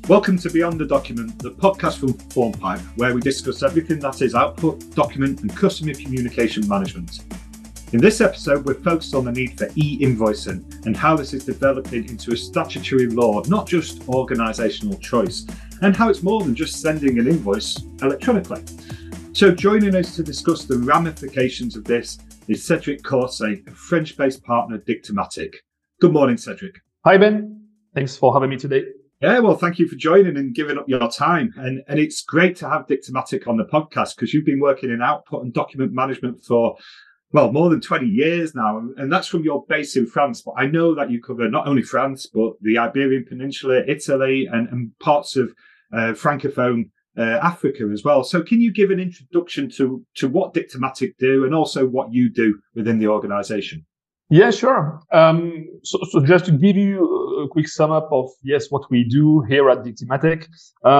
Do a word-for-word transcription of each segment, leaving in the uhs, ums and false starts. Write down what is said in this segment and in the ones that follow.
Welcome to Beyond the Document, the podcast from Formpipe, where we discuss everything that is output, document and customer communication management. In this episode, we're focused on the need for e-invoicing and how this is developing into a statutory law, not just organisational choice, and how it's more than just sending an invoice electronically. So joining us to discuss the ramifications of this is Cedric Corset, a French-based partner at Dictomatic. Good morning, Cedric. Hi, Ben. Thanks for having me today. Yeah, well, thank you for joining and giving up your time. And, and it's great to have Dictomatic on the podcast because you've been working in output and document management for, well, more than twenty years now. And that's from your base in France. But I know that you cover not only France, but the Iberian Peninsula, Italy, and, and parts of uh, Francophone uh, Africa as well. So can you give an introduction to, to what Dictomatic do and also what you do within the organisation? Yeah, sure. Um, so, so just to give you a quick sum up of, yes, what we do here at Dictomatic.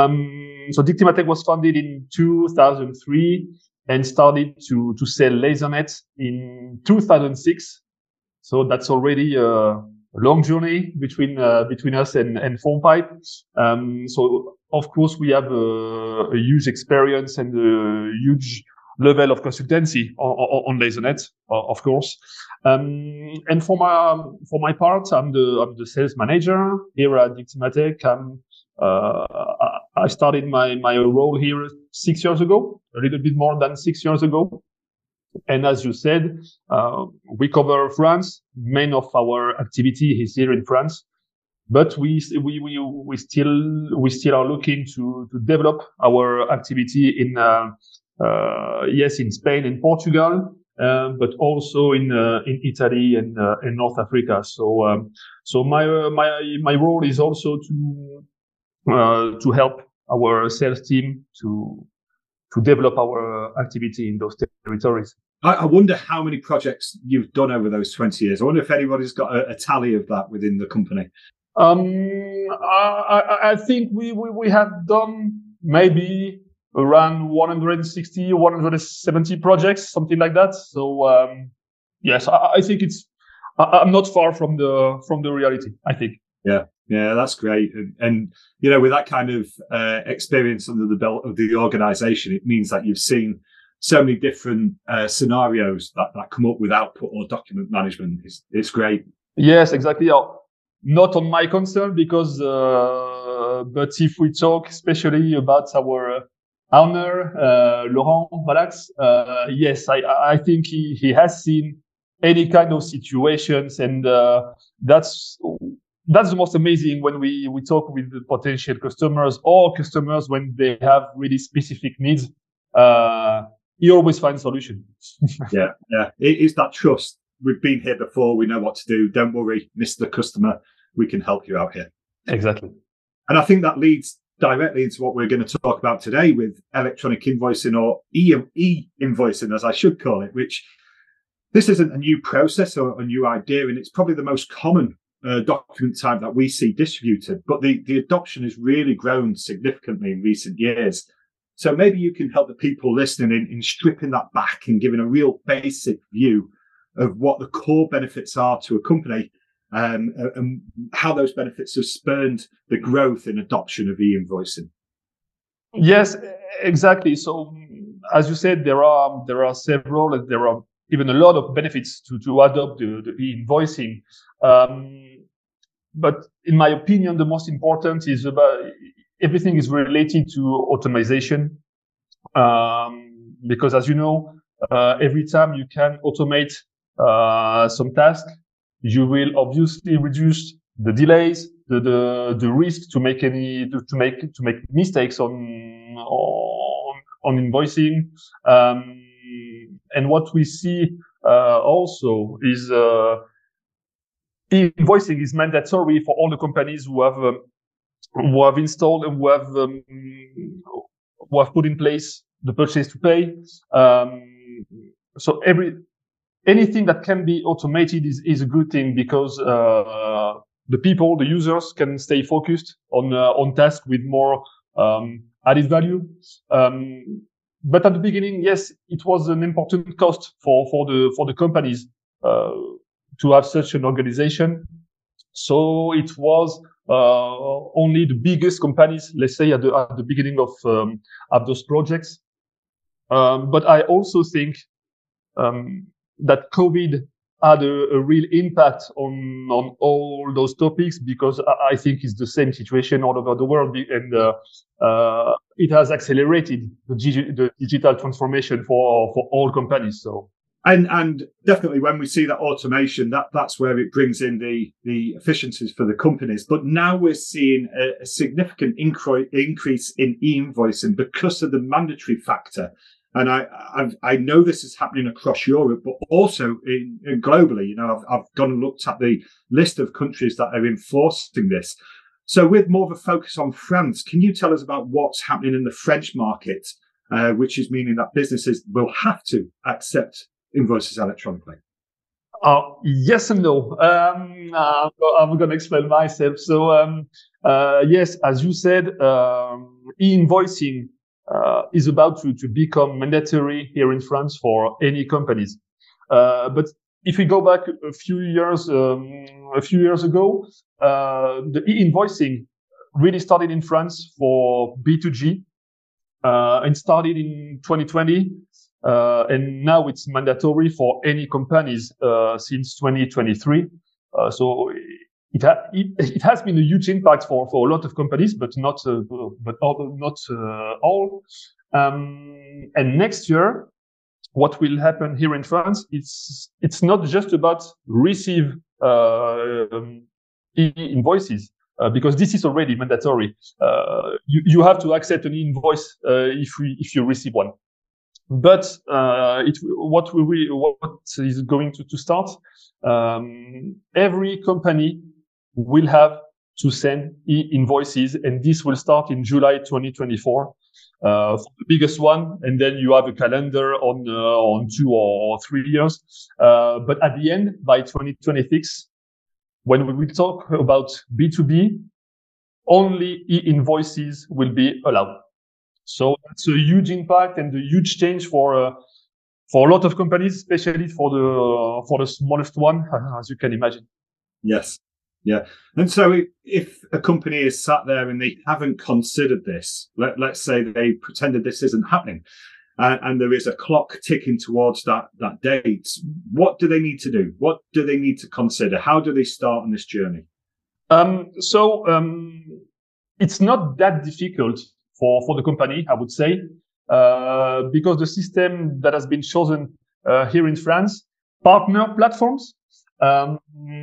Um, so Dictomatic was founded in two thousand three and started to, to sell LaserNet in two thousand six. So that's already a long journey between, uh, between us and, and Formpipe. Um, so of course we have a, a huge experience and a huge level of consultancy on, on, on LaserNet, of course. Um, and for my for my part, I'm the I'm the sales manager here at Dictomatic. I'm uh, I started my my role here six years ago, a little bit more than six years ago. And as you said, uh, we cover France. Main of our activity is here in France, but we we we we still we still are looking to to develop our activity in uh, uh, yes in Spain and Portugal. Uh, but also in uh, in Italy and uh, in North Africa. So um, so my uh, my my role is also to uh, to help our sales team to to develop our activity in those territories. I, I wonder how many projects you've done over those twenty years. I wonder if anybody's got a, a tally of that within the company. Um, I, I, I think we, we we have done maybe around one hundred sixty, one hundred seventy projects, something like that. So um, yes, I, I think it's. I, I'm not far from the from the reality, I think. Yeah, yeah, that's great. And, and you know, with that kind of uh, experience under the belt of the organisation, it means that you've seen so many different uh, scenarios that, that come up with output or document management. It's, it's great. Yes, exactly. Not on my concern because, uh, but if we talk especially about our owner, uh, Laurent Malax, uh, yes, I, I think he, he has seen any kind of situations, and uh, that's that's the most amazing when we, we talk with the potential customers or customers when they have really specific needs. Uh, he always finds solution. yeah, yeah, it is that trust. We've been here before. We know what to do. Don't worry, Mister Customer. We can help you out here. Exactly. And I think that leads directly into what we're going to talk about today with electronic invoicing, or e-invoicing, as I should call it, which this isn't a new process or a new idea, and it's probably the most common uh, document type that we see distributed, but the, the adoption has really grown significantly in recent years. So maybe you can help the people listening in, in stripping that back and giving a real basic view of what the core benefits are to a company, Um, and how those benefits have spurned the growth in adoption of e-invoicing. Yes, exactly. So, as you said, there are there are several, and there are even a lot of benefits to to adopt the, the e-invoicing. Um, but in my opinion, the most important is about everything is related to automation, um, because as you know, uh, every time you can automate uh, some tasks, you will obviously reduce the delays, the, the, the risk to make any, to, to make, to make mistakes on, on, on invoicing. Um, and what we see, uh, also is, uh, invoicing is mandatory for all the companies who have, um, who have installed and who have, um, who have put in place the purchase to pay. Um, so every, Anything that can be automated is, is a good thing because uh, the people, the users, can stay focused on uh, on tasks with more um, added value. Um, but at the beginning, yes, it was an important cost for for the for the companies uh, to have such an organization. So it was uh, only the biggest companies, let's say at the, at the beginning of, um, of those projects. Um, but I also think um, that COVID had a, a real impact on on all those topics, because I, I think it's the same situation all over the world, and uh, uh, it has accelerated the, digi- the digital transformation for for all companies. So. And and definitely when we see that automation, that, that's where it brings in the, the efficiencies for the companies. But now we're seeing a, a significant incre- increase in e-invoicing because of the mandatory factor. And I I've, I know this is happening across Europe, but also in, in globally. You know, I've, I've gone and looked at the list of countries that are enforcing this. So with more of a focus on France, can you tell us about what's happening in the French market, uh, which is meaning that businesses will have to accept invoices electronically? Uh, yes and no. Um, uh, I'm going to explain myself. So, um, uh, yes, as you said, um, e-invoicing uh, is about to, to become mandatory here in France for any companies. Uh, but if we go back a few years, um, a few years ago, uh, the e-invoicing really started in France for B two G, uh, and started in twenty twenty. Uh, and now it's mandatory for any companies uh, since twenty twenty-three. Uh, so it, ha- it it has been a huge impact for, for a lot of companies, but not uh, but all, not uh, all. Um, and next year, what will happen here in France? It's it's not just about receive uh, um, invoices. Uh, because this is already mandatory. Uh, you, you have to accept an invoice uh, if we, if you receive one. But uh, it, what we what is going to, to start? Um, every company will have to send e-invoices, and this will start in July twenty twenty-four. Uh, for the biggest one, and then you have a calendar on uh, on two or three years. Uh, but at the end, by twenty twenty-six, when we will talk about B two B, only e-invoices will be allowed. So that's a huge impact and a huge change for uh, for a lot of companies, especially for the uh, for the smallest one, as you can imagine. Yes, yeah. And so if a company is sat there and they haven't considered this, let, let's say they pretended this isn't happening, uh, and there is a clock ticking towards that that date, what do they need to do? What do they need to consider? How do they start on this journey? Um, so um, it's not that difficult for, for the company, I would say, uh, because the system that has been chosen uh, here in France, partner platforms. Um,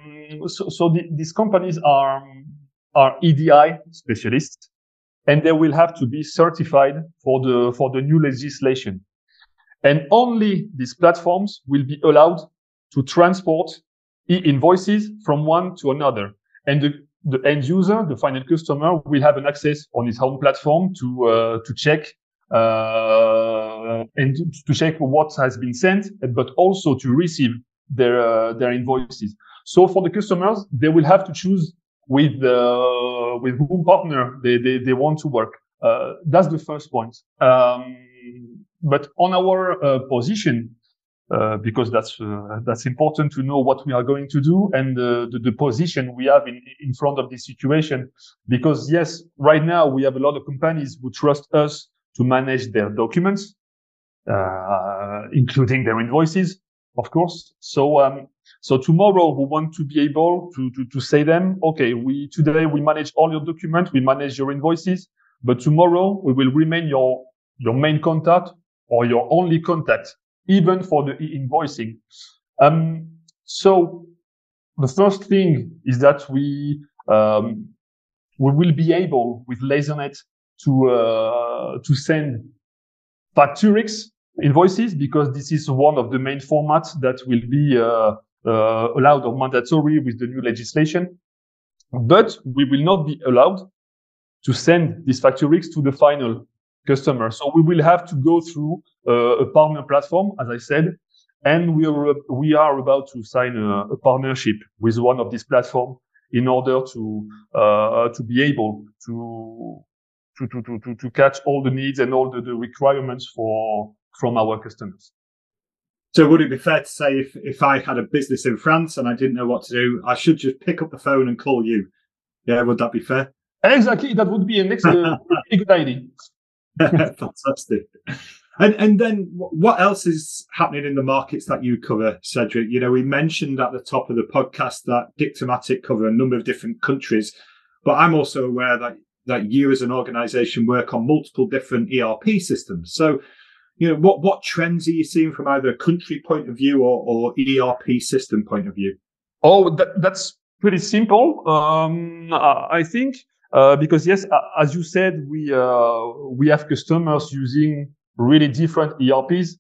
so so the, these companies are, are E D I specialists, and they will have to be certified for the, for the new legislation. And only these platforms will be allowed to transport e-invoices from one to another. And the, the end user, the final customer, will have an access on his own platform to uh, to check uh, and to, to check what has been sent, but also to receive their uh, their invoices. So for the customers, they will have to choose with uh, with whom partner they, they they want to work. Uh, that's the first point. Um, but on our uh, position, Uh, because that's uh, that's important to know what we are going to do and uh, the, the position we have in, in front of this situation. Because yes, right now we have a lot of companies who trust us to manage their documents, uh, including their invoices, of course. So um, so tomorrow we want to be able to, to to say them, okay, we today we manage all your documents, we manage your invoices, but tomorrow we will remain your your main contact or your only contact, even for the e-invoicing. Um, so the first thing is that we um, we will be able with Lasernet to uh, to send Facturix invoices, because this is one of the main formats that will be uh, uh, allowed or mandatory with the new legislation. But we will not be allowed to send this Facturix to the final customer. So we will have to go through uh, a partner platform, as I said, and we are we are about to sign a, a partnership with one of these platforms in order to uh, to be able to to, to to to to catch all the needs and all the, the requirements for from our customers. So would it be fair to say if if I had a business in France and I didn't know what to do, I should just pick up the phone and call you? Yeah, would that be fair? Exactly, that would be a next uh, good idea. Fantastic. And and then what else is happening in the markets that you cover, Cedric? You know, we mentioned at the top of the podcast that Dictomatic cover a number of different countries, but I'm also aware that that you as an organization work on multiple different E R P systems. So, you know, what what trends are you seeing from either a country point of view or, or E R P system point of view? Oh, that, that's pretty simple. Um, I think uh, because yes, as you said, we uh, we have customers using really different E R Ps.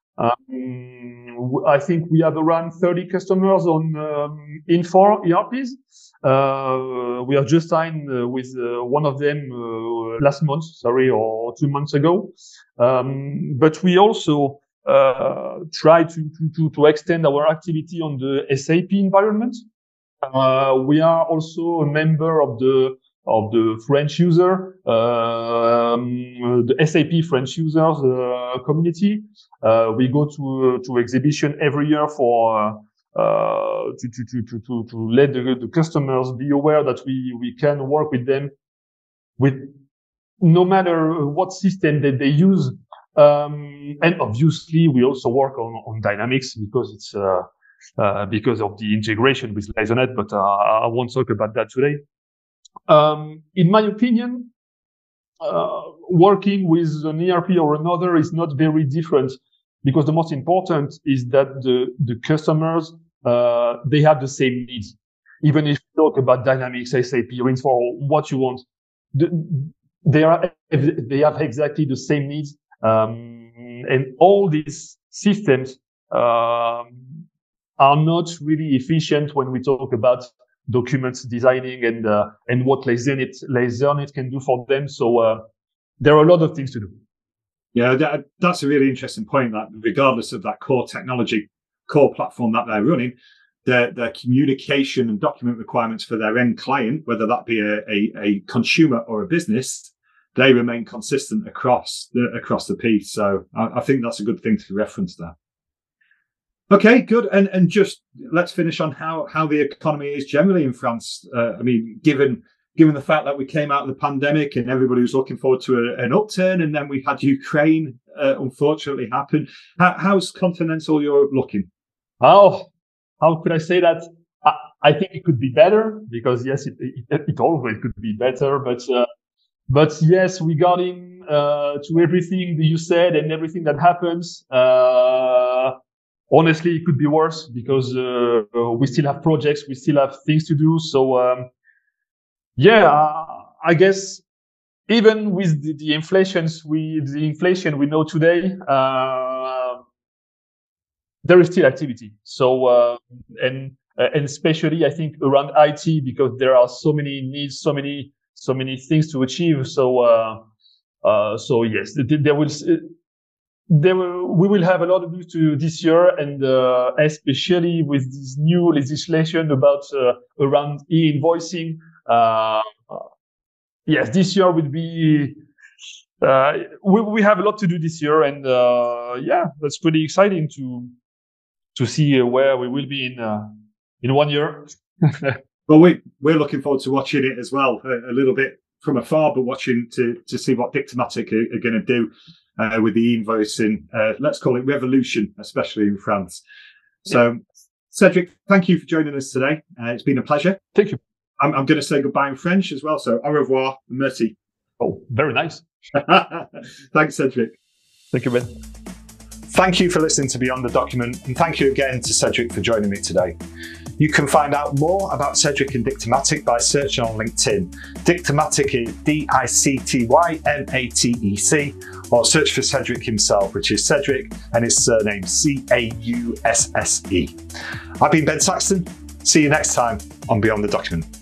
Um, I think we have around thirty customers on um, Infor E R Ps. Uh, we have just signed uh, with uh, one of them uh, last month, sorry, or two months ago. Um, but we also uh, try to, to, to extend our activity on the S A P environment. Uh, we are also a member of the of the French user, uh, um, the S A P French users uh, community. Uh, we go to to exhibition every year for uh, uh, to, to to to to let the, the customers be aware that we we can work with them with no matter what system that they use. Um, and obviously, we also work on on Dynamics because it's uh, uh, because of the integration with Lasernet. But uh, I won't talk about that today. Um, in my opinion, uh, working with an E R P or another is not very different, because the most important is that the, the customers, uh, they have the same needs. Even if you talk about Dynamics, S A P, Rinse for what you want, the, they are, they have exactly the same needs. Um, and all these systems, um, are not really efficient when we talk about documents designing and uh, and what Lasernet Lasernet can do for them. So uh, there are a lot of things to do. Yeah, that, that's a really interesting point. That regardless of that core technology, core platform that they're running, their their communication and document requirements for their end client, whether that be a a, a consumer or a business, they remain consistent across the across the piece. So I, I think that's a good thing to reference there. Okay, good. And and just let's finish on how, how the economy is generally in France. Uh, I mean, given given the fact that we came out of the pandemic and everybody was looking forward to a, an upturn, and then we had Ukraine uh, unfortunately happen. How, how's continental Europe looking? Oh, how could I say that? I, I think it could be better, because yes, it it, it always could be better. But uh, but yes, regarding uh, to everything that you said and everything that happens. Uh, Honestly, it could be worse, because uh, we still have projects, we still have things to do. So, um, yeah, I guess even with the, the inflations, we the inflation we know today, uh, there is still activity. So, uh, and and especially I think around I T, because there are so many needs, so many so many things to achieve. So, uh, uh, so yes, there will. There will, we will have a lot of news to this year, and uh, especially with this new legislation about uh, around e-invoicing. Uh, yes, this year will be. Uh, we we have a lot to do this year, and uh, yeah, that's pretty exciting to to see where we will be in uh, in one year. Well, we we're looking forward to watching it as well, a, a little bit from afar, but watching to to see what Dictomatic are, are going to do. Uh, with the e-invoicing, uh, let's call it revolution, especially in France. So, Cedric, thank you for joining us today. Uh, it's been a pleasure. Thank you. I'm, I'm going to say goodbye in French as well. So, au revoir, merci. Oh, very nice. Thanks, Cedric. Thank you, Ben. Thank you for listening to Beyond the Document, and thank you again to Cedric for joining me today. You can find out more about Cedric and Dictomatic by searching on LinkedIn. Dictomatic is D I C T Y M A T E C, or search for Cedric himself, which is Cedric, and his surname C A U S S E. I've been Ben Saxton. See you next time on Beyond the Document.